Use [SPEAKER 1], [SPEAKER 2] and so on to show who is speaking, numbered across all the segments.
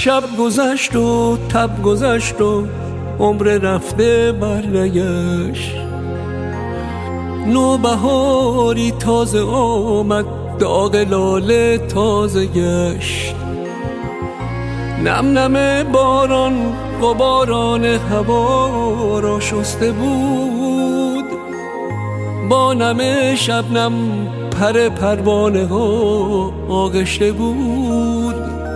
[SPEAKER 1] شب گذشت و تب گذشت و عمر رفته برنگشت. نوبهاری تازه آمد، داغ لاله تازه گشت. نم نم باران غباران هوا را شسته بود، با نم شبنم پر پروانه ها آغشته بود.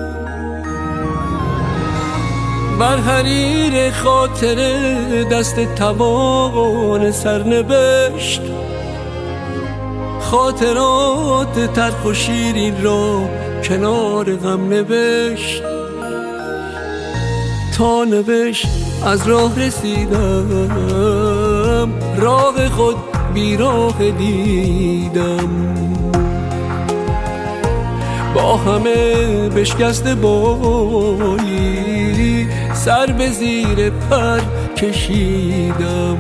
[SPEAKER 1] بر حریر خاطر دست توان سرنوشت، خاطرات تلخ و شیرین را کنار غم نوشت. تا نوشت از راه رسیدم، راه خود بیراه دیدم. با همه بشکسته بایی سر به زیر پر کشیدم.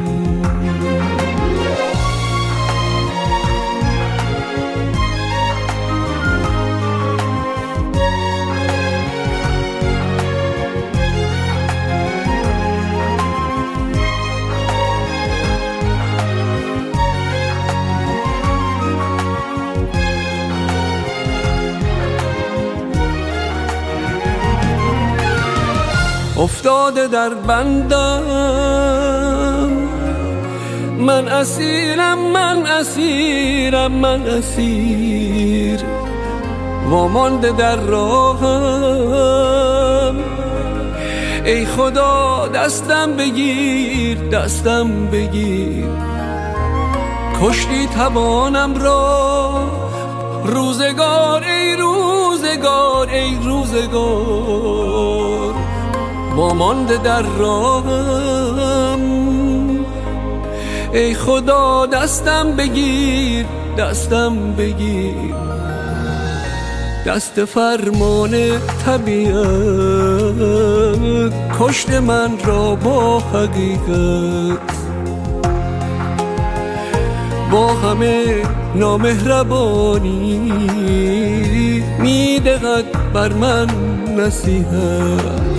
[SPEAKER 1] افتاده در بندم، من اسیرم، من اسیرم، من اسیر. وامانده در راهم، ای خدا دستم بگیر، دستم بگیر. کشتی توانم را روزگار، ای روزگار، ای روزگار. وامانده در راهم، ای خدا دستم بگیر، دستم بگیر. دست فرمان طبیعت کشت من را با حقیقت، با همه نامهربانی میدهد بر من نصیحت.